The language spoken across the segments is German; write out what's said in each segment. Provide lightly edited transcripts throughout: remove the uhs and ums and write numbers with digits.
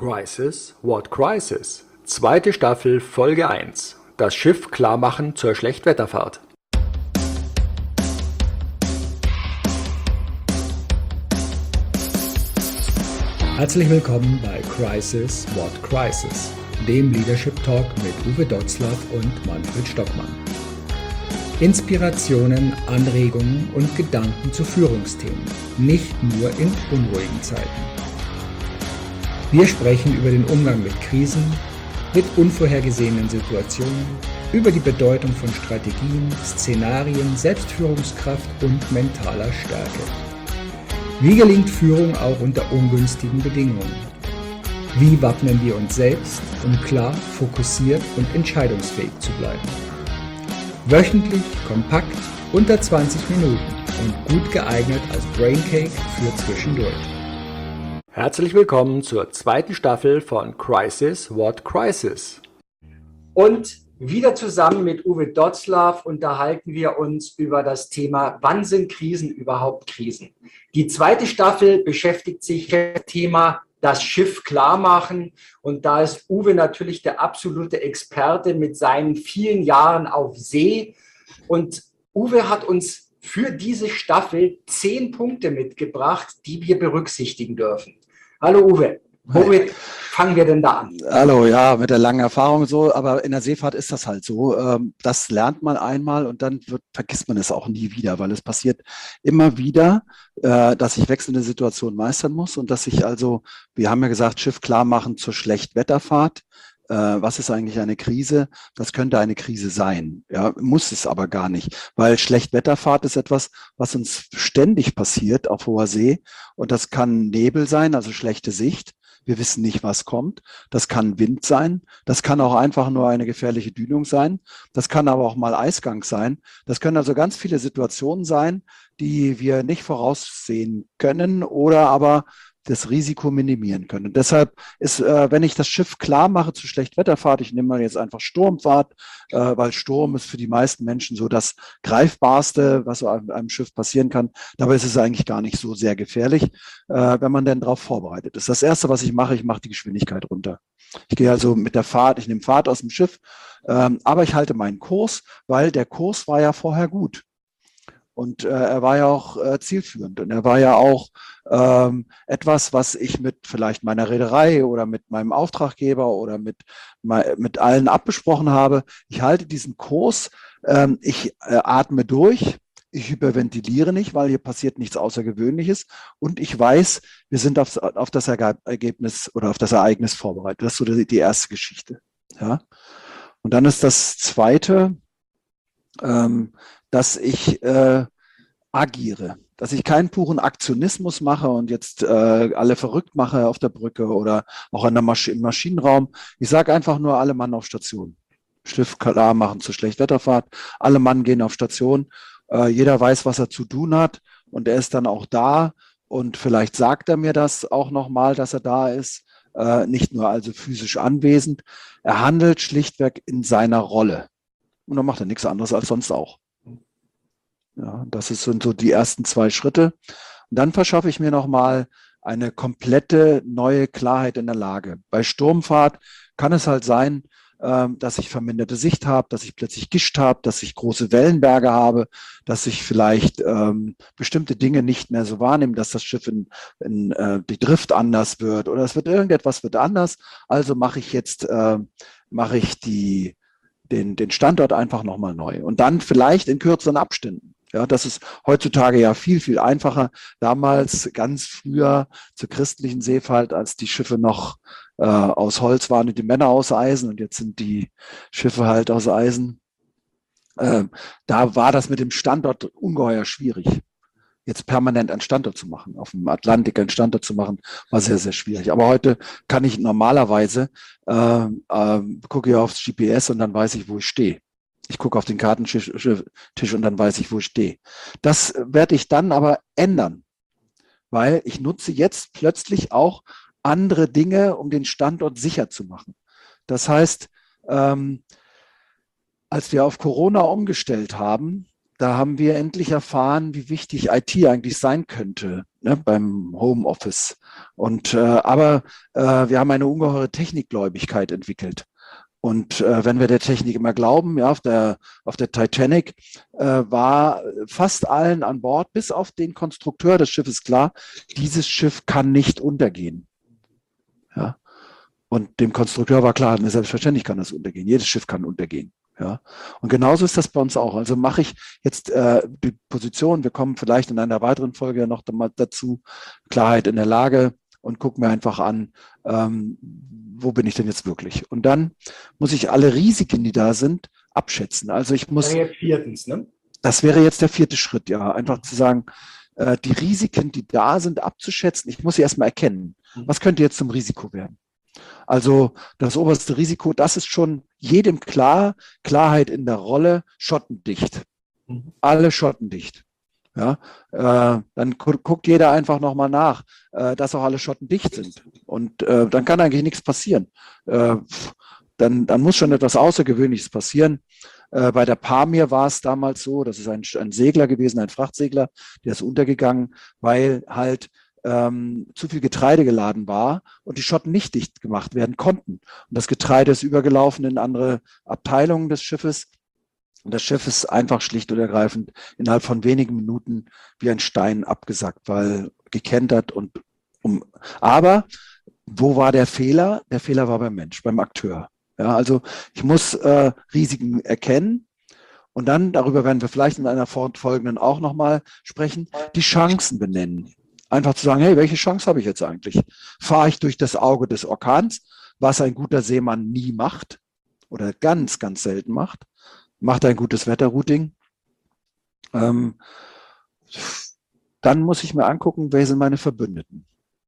Crisis, What Crisis? Zweite Staffel, Folge 1. Das Schiff klarmachen zur Schlechtwetterfahrt. Herzlich willkommen bei Crisis, What Crisis? Dem Leadership Talk mit Uwe Dotzlaff und Manfred Stockmann. Inspirationen, Anregungen und Gedanken zu Führungsthemen, nicht nur in unruhigen Zeiten. Wir sprechen über den Umgang mit Krisen, mit unvorhergesehenen Situationen, über die Bedeutung von Strategien, Szenarien, Selbstführungskraft und mentaler Stärke. Wie gelingt Führung auch unter ungünstigen Bedingungen? Wie wappnen wir uns selbst, um klar, fokussiert und entscheidungsfähig zu bleiben? Wöchentlich, kompakt, unter 20 Minuten und gut geeignet als Braincake für zwischendurch. Herzlich willkommen zur zweiten Staffel von Crisis, What Crisis? Und wieder zusammen mit Uwe Dotzlaff unterhalten wir uns über das Thema, wann sind Krisen überhaupt Krisen? Die zweite Staffel beschäftigt sich mit dem Thema das Schiff klarmachen. Und da ist Uwe natürlich der absolute Experte mit seinen vielen Jahren auf See. Und Uwe hat uns für diese Staffel 10 Punkte mitgebracht, die wir berücksichtigen dürfen. Hallo Uwe, womit fangen wir denn da an? Hallo, ja, mit der langen Erfahrung so, aber in der Seefahrt ist das halt so. Das lernt man einmal und dann vergisst man es auch nie wieder, weil es passiert immer wieder, dass ich wechselnde Situationen meistern muss und dass ich also, wir haben ja gesagt, Schiff klar machen zur Schlechtwetterfahrt. Was ist eigentlich eine Krise? Das könnte eine Krise sein, ja, muss es aber gar nicht, weil Schlechtwetterfahrt ist etwas, was uns ständig passiert auf hoher See und das kann Nebel sein, also schlechte Sicht. Wir wissen nicht, was kommt. Das kann Wind sein. Das kann auch einfach nur eine gefährliche Dünung sein. Das kann aber auch mal Eisgang sein. Das können also ganz viele Situationen sein, die wir nicht voraussehen können oder aber das Risiko minimieren können. Und deshalb ist, wenn ich das Schiff klar mache zu Schlechtwetterfahrt, ich nehme mal jetzt einfach Sturmfahrt, weil Sturm ist für die meisten Menschen so das Greifbarste, was so einem Schiff passieren kann. Dabei ist es eigentlich gar nicht so sehr gefährlich, wenn man denn darauf vorbereitet ist. Das Erste, was ich mache die Geschwindigkeit runter. Ich gehe also mit der Fahrt, ich nehme Fahrt aus dem Schiff, aber ich halte meinen Kurs, weil der Kurs war ja vorher gut. Und er war ja auch zielführend und er war ja auch etwas, was ich mit vielleicht meiner Reederei oder mit meinem Auftraggeber oder mit allen abgesprochen habe. Ich halte diesen Kurs, ich atme durch, ich hyperventiliere nicht, weil hier passiert nichts Außergewöhnliches und ich weiß, wir sind auf das Ergebnis oder auf das Ereignis vorbereitet. Das ist so die erste Geschichte. Ja? Und dann ist das Zweite, dass ich agiere, dass ich keinen puren Aktionismus mache und jetzt alle verrückt mache auf der Brücke oder auch im Maschinenraum. Ich sage einfach nur, alle Mann auf Station. Schiff klar machen zur Schlechtwetterfahrt. Alle Mann gehen auf Station. Jeder weiß, was er zu tun hat und er ist dann auch da und vielleicht sagt er mir das auch nochmal, dass er da ist. Nicht nur also physisch anwesend. Er handelt schlichtweg in seiner Rolle. Und dann macht er nichts anderes als sonst auch. Ja, sind so die ersten 2 Schritte. Und dann verschaffe ich mir nochmal eine komplette neue Klarheit in der Lage. Bei Sturmfahrt kann es halt sein, dass ich verminderte Sicht habe, dass ich plötzlich Gischt habe, dass ich große Wellenberge habe, dass ich vielleicht bestimmte Dinge nicht mehr so wahrnehme, dass das Schiff die Drift anders wird oder irgendetwas wird anders. Also mache ich jetzt den Standort einfach nochmal neu und dann vielleicht in kürzeren Abständen. Ja, das ist heutzutage ja viel, viel einfacher. Damals, ganz früher zur christlichen Seefahrt, als die Schiffe noch aus Holz waren und die Männer aus Eisen und jetzt sind die Schiffe halt aus Eisen. Da war das mit dem Standort ungeheuer schwierig. Jetzt permanent einen Standort zu machen, auf dem Atlantik einen Standort zu machen, war sehr, sehr schwierig. Aber heute kann ich normalerweise, gucke ich aufs GPS und dann weiß ich, wo ich stehe. Ich gucke auf den Kartentisch und dann weiß ich, wo ich stehe. Das werde ich dann aber ändern, weil ich nutze jetzt plötzlich auch andere Dinge, um den Standort sicher zu machen. Das heißt, als wir auf Corona umgestellt haben, da haben wir endlich erfahren, wie wichtig IT eigentlich sein könnte, ne, beim Homeoffice. Aber wir haben eine ungeheure Technikgläubigkeit entwickelt. Und wenn wir der Technik immer glauben, ja, auf der Titanic war fast allen an Bord, bis auf den Konstrukteur des Schiffes klar, dieses Schiff kann nicht untergehen. Ja. Und dem Konstrukteur war klar, selbstverständlich kann das untergehen. Jedes Schiff kann untergehen. Ja. Und genauso ist das bei uns auch. Also mache ich jetzt die Position, wir kommen vielleicht in einer weiteren Folge noch dazu, Klarheit in der Lage, und gucke mir einfach an, wo bin ich denn jetzt wirklich? Und dann muss ich alle Risiken, die da sind, abschätzen. Also ich muss. Das wäre jetzt viertens, ne? Das wäre jetzt der vierte Schritt, ja. Einfach zu sagen, die Risiken, die da sind, abzuschätzen. Ich muss sie erstmal erkennen. Was könnte jetzt zum Risiko werden? Also das oberste Risiko, das ist schon jedem klar, Klarheit in der Rolle, schottendicht. Alle schottendicht. Ja, dann guckt jeder einfach nochmal nach, dass auch alle Schotten dicht sind. Und dann kann eigentlich nichts passieren. Dann muss schon etwas Außergewöhnliches passieren. Bei der Pamir war es damals so, das ist ein Segler gewesen, ein Frachtsegler, der ist untergegangen, weil halt zu viel Getreide geladen war und die Schotten nicht dicht gemacht werden konnten. Und das Getreide ist übergelaufen in andere Abteilungen des Schiffes. Und das Schiff ist einfach schlicht und ergreifend innerhalb von wenigen Minuten wie ein Stein abgesackt, weil gekentert aber wo war der Fehler? Der Fehler war beim Mensch, beim Akteur. Ja, also ich muss Risiken erkennen und dann, darüber werden wir vielleicht in einer fortfolgenden auch nochmal sprechen, die Chancen benennen. Einfach zu sagen, hey, welche Chance habe ich jetzt eigentlich? Fahre ich durch das Auge des Orkans, was ein guter Seemann nie macht oder ganz, ganz selten macht? Macht ein gutes Wetterrouting. Dann muss ich mir angucken, wer sind meine Verbündeten.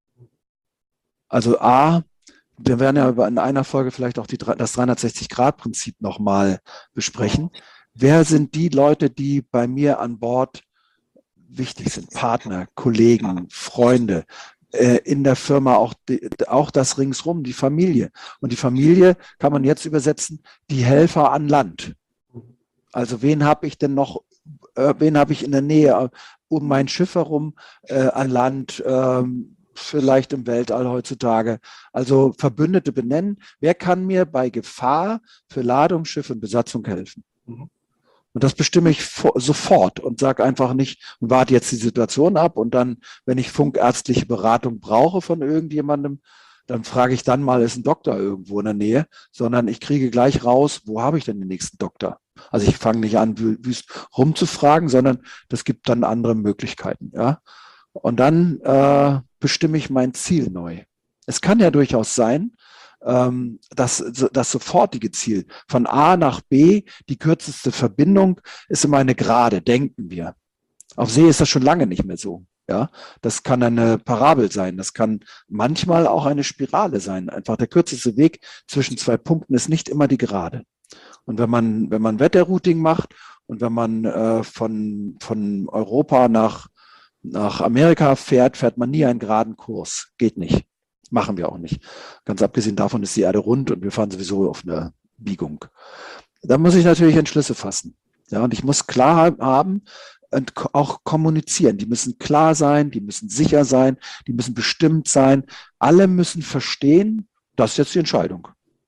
Also wir werden ja in einer Folge vielleicht auch das 360-Grad-Prinzip nochmal besprechen. Wer sind die Leute, die bei mir an Bord wichtig sind? Partner, Kollegen, Freunde, in der Firma auch das ringsrum, die Familie. Und die Familie kann man jetzt übersetzen, die Helfer an Land. Also wen habe ich denn noch, wen habe ich in der Nähe um mein Schiff herum, an Land, vielleicht im Weltall heutzutage. Also Verbündete benennen. Wer kann mir bei Gefahr für Ladung, Schiff und Besatzung helfen? Und das bestimme ich sofort und sage einfach nicht und warte jetzt die Situation ab und dann, wenn ich funkärztliche Beratung brauche von irgendjemandem, dann frage ich dann mal, ist ein Doktor irgendwo in der Nähe, sondern ich kriege gleich raus, wo habe ich denn den nächsten Doktor? Also ich fange nicht an, wüst rumzufragen, sondern das gibt dann andere Möglichkeiten. Ja? Und dann bestimme ich mein Ziel neu. Es kann ja durchaus sein, das sofortige Ziel von A nach B, die kürzeste Verbindung ist immer eine Gerade, denken wir. Auf See ist das schon lange nicht mehr so. Ja, das kann eine Parabel sein, das kann manchmal auch eine Spirale sein. Einfach der kürzeste Weg zwischen zwei Punkten ist nicht immer die Gerade. Und wenn man Wetterrouting macht und wenn man von Europa nach Amerika fährt man nie einen geraden Kurs. Geht nicht. Machen wir auch nicht. Ganz abgesehen davon ist die Erde rund und wir fahren sowieso auf einer Biegung. Da muss ich natürlich Entschlüsse fassen. Ja, und ich muss klar haben und auch kommunizieren. Die müssen klar sein, die müssen sicher sein, die müssen bestimmt sein. Alle müssen verstehen, das ist jetzt die Entscheidung.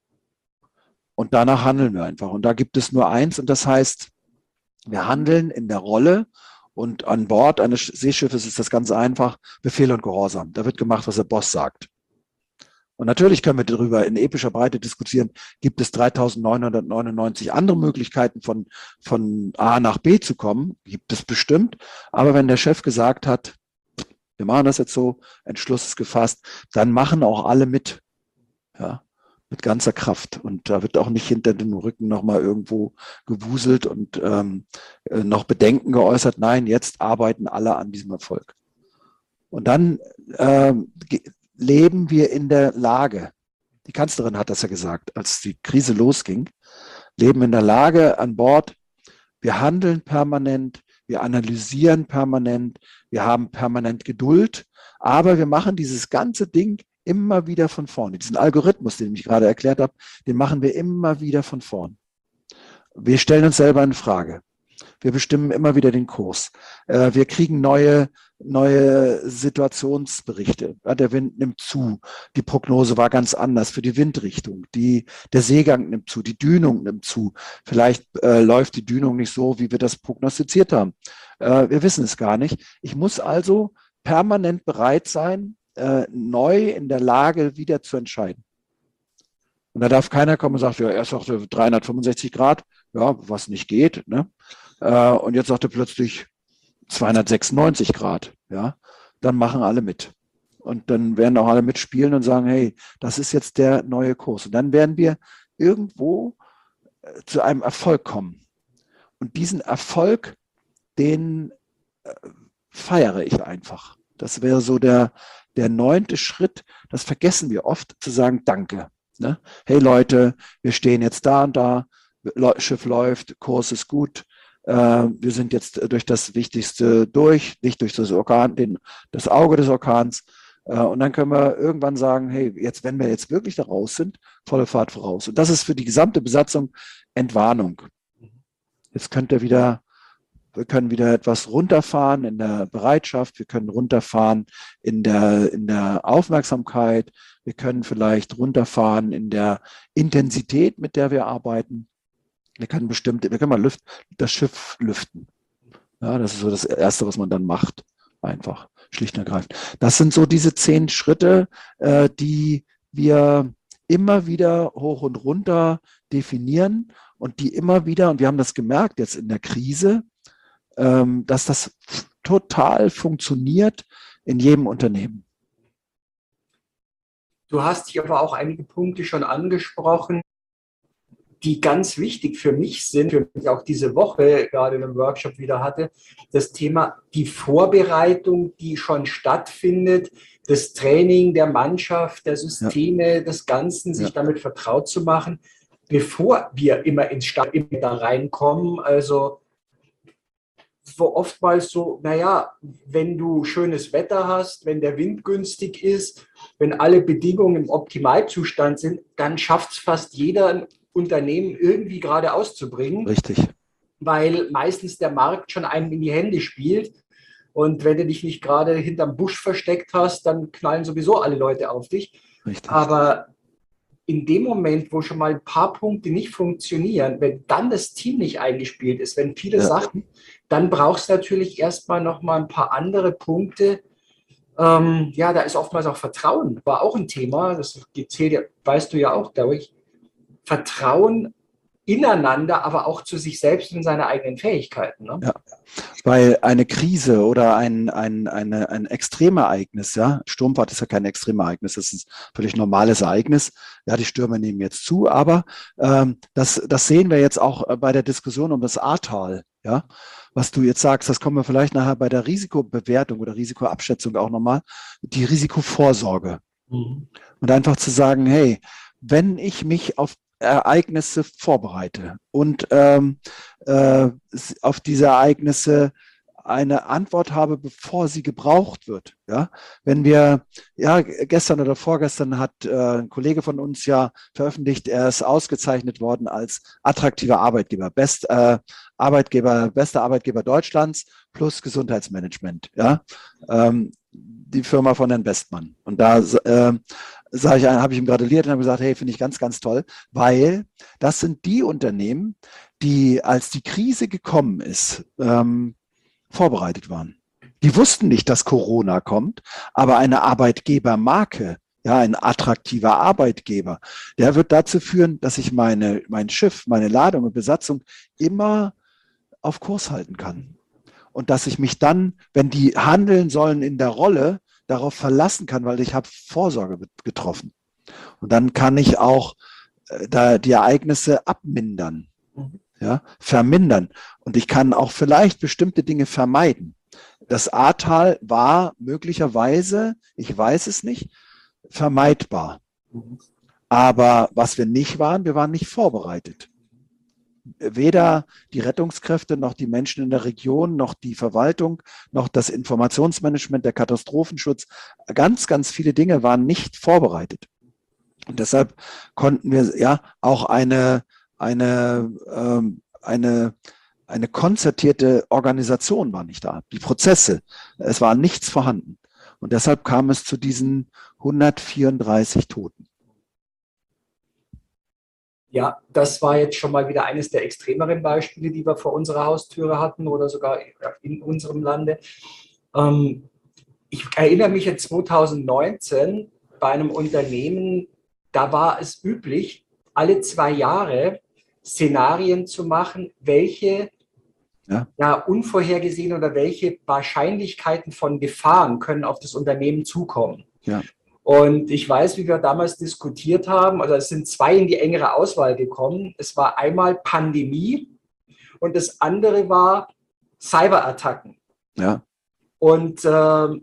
Und danach handeln wir einfach. Und da gibt es nur eins und das heißt, wir handeln in der Rolle und an Bord eines Seeschiffes ist das ganz einfach, Befehl und Gehorsam. Da wird gemacht, was der Boss sagt. Und natürlich können wir darüber in epischer Breite diskutieren, gibt es 3999 andere Möglichkeiten von A nach B zu kommen, gibt es bestimmt. Aber wenn der Chef gesagt hat, wir machen das jetzt so, Entschluss ist gefasst, dann machen auch alle mit. Ja, mit ganzer Kraft. Und da wird auch nicht hinter dem Rücken nochmal irgendwo gewuselt und noch Bedenken geäußert. Nein, jetzt arbeiten alle an diesem Erfolg. Und dann leben wir in der Lage, die Kanzlerin hat das ja gesagt, als die Krise losging, leben in der Lage an Bord, wir handeln permanent, wir analysieren permanent, wir haben permanent Geduld, aber wir machen dieses ganze Ding immer wieder von vorne. Diesen Algorithmus, den ich gerade erklärt habe, den machen wir immer wieder von vorn. Wir stellen uns selber eine Frage. Wir bestimmen immer wieder den Kurs. Wir kriegen neue Situationsberichte. Ja, der Wind nimmt zu. Die Prognose war ganz anders für die Windrichtung. Der Seegang nimmt zu. Die Dünung nimmt zu. Vielleicht läuft die Dünung nicht so, wie wir das prognostiziert haben. Wir wissen es gar nicht. Ich muss also permanent bereit sein, neu in der Lage wieder zu entscheiden. Und da darf keiner kommen und sagen, ja, erst sagte 365 Grad, ja, was nicht geht, ne? Und jetzt sagt er plötzlich 296 Grad, ja, dann machen alle mit. Und dann werden auch alle mitspielen und sagen, hey, das ist jetzt der neue Kurs. Und dann werden wir irgendwo zu einem Erfolg kommen. Und diesen Erfolg, den feiere ich einfach. Das wäre so der 9. Schritt. Das vergessen wir oft, zu sagen, danke. Ne? Hey Leute, wir stehen jetzt da und da, Schiff läuft, Kurs ist gut. Wir sind jetzt durch das Wichtigste durch, nicht durch das Orkan, das Auge des Orkans. Und dann können wir irgendwann sagen, hey, jetzt, wenn wir jetzt wirklich da raus sind, volle Fahrt voraus. Und das ist für die gesamte Besatzung Entwarnung. Jetzt wir können wieder etwas runterfahren in der Bereitschaft, wir können runterfahren in der Aufmerksamkeit, wir können vielleicht runterfahren in der Intensität, mit der wir arbeiten. Wir können mal das Schiff lüften. Ja, das ist so das Erste, was man dann macht. Einfach, schlicht und ergreifend. Das sind so diese 10 Schritte, die wir immer wieder hoch und runter definieren und die immer wieder, und wir haben das gemerkt jetzt in der Krise, dass das total funktioniert in jedem Unternehmen. Du hast hier aber auch einige Punkte schon angesprochen, die ganz wichtig für mich sind, für mich auch diese Woche gerade in einem Workshop wieder hatte, das Thema die Vorbereitung, die schon stattfindet, das Training der Mannschaft, der Systeme, des Ganzen, sich damit vertraut zu machen, bevor wir immer da reinkommen. Also oftmals so, naja, wenn du schönes Wetter hast, wenn der Wind günstig ist, wenn alle Bedingungen im Optimalzustand sind, dann schafft es fast jeder, ein Unternehmen irgendwie gerade auszubringen. Richtig. Weil meistens der Markt schon einem in die Hände spielt. Und wenn du dich nicht gerade hinterm Busch versteckt hast, dann knallen sowieso alle Leute auf dich. Richtig. Aber in dem Moment, wo schon mal ein paar Punkte nicht funktionieren, wenn dann das Team nicht eingespielt ist, wenn viele Sachen, dann brauchst du natürlich erstmal noch mal ein paar andere Punkte. Da ist oftmals auch Vertrauen, war auch ein Thema, das zählt ja, weißt du ja auch, glaube ich. Vertrauen ineinander, aber auch zu sich selbst und seine eigenen Fähigkeiten. Ne? Ja, weil eine Krise oder ein Extremereignis, ja, Sturmfahrt ist ja kein Extremereignis, das ist ein völlig normales Ereignis. Ja, die Stürme nehmen jetzt zu, aber das sehen wir jetzt auch bei der Diskussion um das Ahrtal, ja. Was du jetzt sagst, das kommen wir vielleicht nachher bei der Risikobewertung oder Risikoabschätzung auch nochmal, die Risikovorsorge. Und einfach zu sagen, hey, wenn ich mich auf Ereignisse vorbereite und auf diese Ereignisse eine Antwort habe, bevor sie gebraucht wird. Ja, wenn wir, gestern oder vorgestern hat ein Kollege von uns ja veröffentlicht, er ist ausgezeichnet worden als attraktiver Arbeitgeber, bester Arbeitgeber Deutschlands plus Gesundheitsmanagement. Ja, die Firma von Herrn Bestmann. Und da habe ich ihm gratuliert und habe gesagt, hey, finde ich ganz, ganz toll, weil das sind die Unternehmen, die, als die Krise gekommen ist, vorbereitet waren. Die wussten nicht, dass Corona kommt, aber eine Arbeitgebermarke, ja, ein attraktiver Arbeitgeber, der wird dazu führen, dass ich mein Schiff, meine Ladung und Besatzung immer auf Kurs halten kann. Und dass ich mich dann, wenn die handeln sollen in der Rolle, darauf verlassen kann, weil ich habe Vorsorge getroffen. Und dann kann ich auch die Ereignisse abmindern, ja, vermindern. Und ich kann auch vielleicht bestimmte Dinge vermeiden. Das Ahrtal war möglicherweise, ich weiß es nicht, vermeidbar. Aber was wir nicht waren, wir waren nicht vorbereitet. Weder die Rettungskräfte, noch die Menschen in der Region, noch die Verwaltung, noch das Informationsmanagement, der Katastrophenschutz, ganz, ganz viele Dinge waren nicht vorbereitet. Und deshalb konnten wir ja auch eine eine konzertierte Organisation war nicht da. Die Prozesse, es war nichts vorhanden. Und deshalb kam es zu diesen 134 Toten. Ja, das war jetzt schon mal wieder eines der extremeren Beispiele, die wir vor unserer Haustüre hatten oder sogar in unserem Lande. Ich erinnere mich jetzt 2019 bei einem Unternehmen, da war es üblich, alle 2 Jahre Szenarien zu machen, welche unvorhergesehen oder welche Wahrscheinlichkeiten von Gefahren können auf das Unternehmen zukommen. Ja. Und ich weiß, wie wir damals diskutiert haben, also es sind 2 in die engere Auswahl gekommen. Es war einmal Pandemie und das andere war Cyberattacken. Ja. Und damals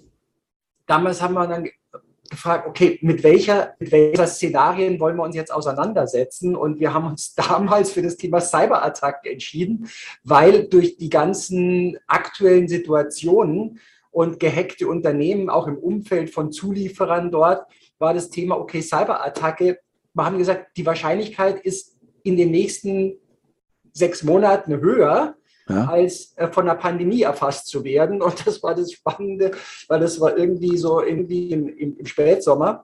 haben wir dann gefragt, okay, mit welcher Szenarien wollen wir uns jetzt auseinandersetzen? Und wir haben uns damals für das Thema Cyberattacken entschieden, weil durch die ganzen aktuellen Situationen und gehackte Unternehmen, auch im Umfeld von Zulieferern dort, war das Thema, okay, Cyberattacke. Wir haben gesagt, die Wahrscheinlichkeit ist in den nächsten 6 Monaten höher, als von der Pandemie erfasst zu werden. Und das war das Spannende, weil das war irgendwie im Spätsommer.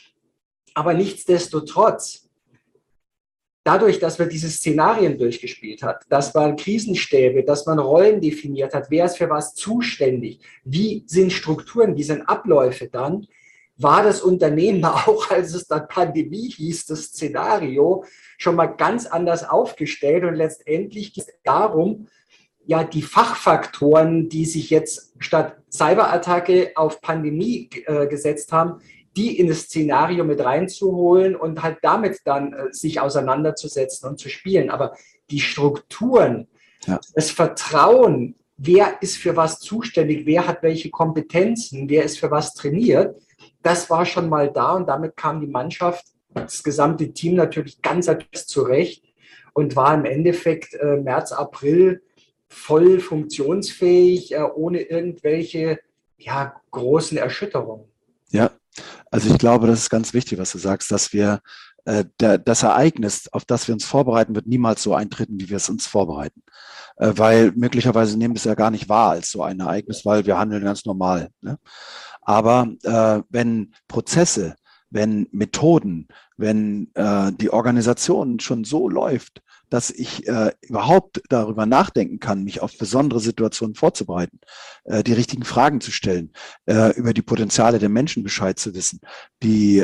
Aber nichtsdestotrotz, dadurch, dass wir diese Szenarien durchgespielt hat, dass man Krisenstäbe, dass man Rollen definiert hat, wer ist für was zuständig, wie sind Strukturen, wie sind Abläufe dann, war das Unternehmen auch, als es dann Pandemie hieß, das Szenario schon mal ganz anders aufgestellt. Und letztendlich geht es darum, ja, die Fachfaktoren, die sich jetzt statt Cyberattacke auf Pandemie gesetzt haben, die in das Szenario mit reinzuholen und halt damit dann sich auseinanderzusetzen und zu spielen. Aber die Strukturen, das Vertrauen, wer ist für was zuständig, wer hat welche Kompetenzen, wer ist für was trainiert, das war schon mal da und damit kam die Mannschaft, das gesamte Team natürlich ganz zurecht und war im Endeffekt März, April voll funktionsfähig, ohne irgendwelche großen Erschütterungen. Ja, also ich glaube, das ist ganz wichtig, was du sagst, dass wir das Ereignis, auf das wir uns vorbereiten, wird niemals so eintreten, wie wir es uns vorbereiten. Weil möglicherweise nehmen wir es ja gar nicht wahr als so ein Ereignis, weil wir handeln ganz normal. Ne? Aber wenn Prozesse, wenn Methoden, wenn die Organisation schon so läuft, dass ich überhaupt darüber nachdenken kann, mich auf besondere Situationen vorzubereiten, die richtigen Fragen zu stellen, über die Potenziale der Menschen Bescheid zu wissen, die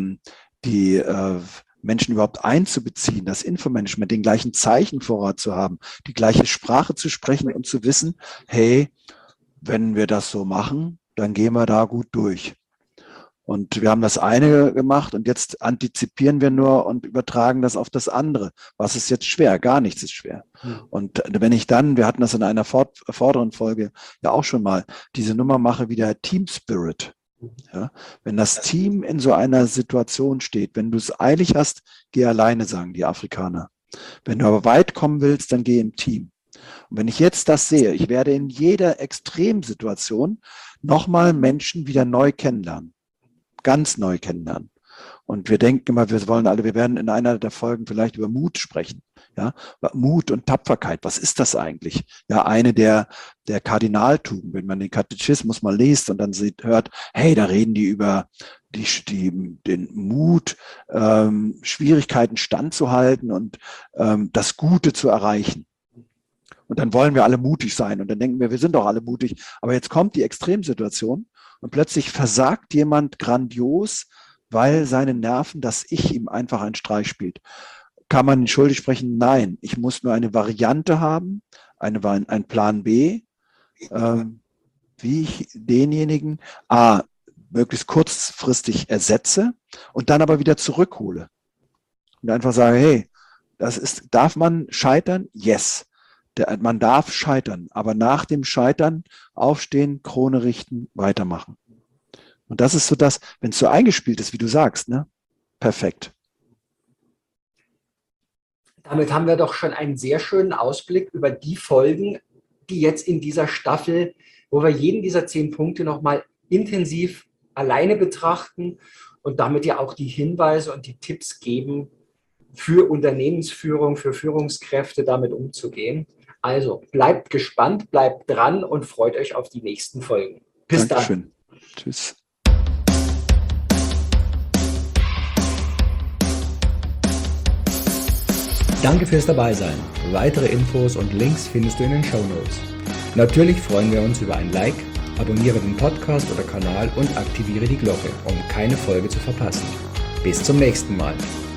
Menschen überhaupt einzubeziehen, das Infomanagement, den gleichen Zeichenvorrat zu haben, die gleiche Sprache zu sprechen und zu wissen, hey, wenn wir das so machen, dann gehen wir da gut durch. Und wir haben das eine gemacht und jetzt antizipieren wir nur und übertragen das auf das andere. Was ist jetzt schwer? Gar nichts ist schwer. Und wenn ich dann, wir hatten das in einer vorderen Folge ja auch schon mal, diese Nummer mache wie der Team Spirit. Ja, wenn das Team in so einer Situation steht, wenn du es eilig hast, geh alleine, sagen die Afrikaner. Wenn du aber weit kommen willst, dann geh im Team. Und wenn ich jetzt das sehe, ich werde in jeder Extremsituation nochmal Menschen wieder neu kennenlernen. Ganz neu kennenlernen. Und wir denken immer, wir werden in einer der Folgen vielleicht über Mut sprechen. Ja, Mut und Tapferkeit, was ist das eigentlich? Ja, eine der Kardinaltugenden, wenn man den Katechismus mal liest und dann hört, hey, da reden die über den Mut, Schwierigkeiten standzuhalten und das Gute zu erreichen. Und dann wollen wir alle mutig sein und dann denken wir sind doch alle mutig. Aber jetzt kommt die Extremsituation und plötzlich versagt jemand grandios, weil seine Nerven, das Ich ihm einfach einen Streich spielt. Kann man ihn schuldig sprechen? Nein. Ich muss nur eine Variante haben, ein Plan B, wie ich denjenigen möglichst kurzfristig ersetze und dann aber wieder zurückhole. Und einfach sage, hey, darf man scheitern? Yes. Man darf scheitern, aber nach dem Scheitern aufstehen, Krone richten, weitermachen. Und das ist so das, wenn es so eingespielt ist, wie du sagst, ne? Perfekt. Damit haben wir doch schon einen sehr schönen Ausblick über die Folgen, die jetzt in dieser Staffel, wo wir jeden dieser 10 Punkte nochmal intensiv alleine betrachten und damit ja auch die Hinweise und die Tipps geben, für Unternehmensführung, für Führungskräfte damit umzugehen. Also bleibt gespannt, bleibt dran und freut euch auf die nächsten Folgen. Bis Dankeschön. dann. Tschüss. Danke fürs Dabeisein. Weitere Infos und Links findest du in den Shownotes. Natürlich freuen wir uns über ein Like, abonniere den Podcast oder Kanal und aktiviere die Glocke, um keine Folge zu verpassen. Bis zum nächsten Mal.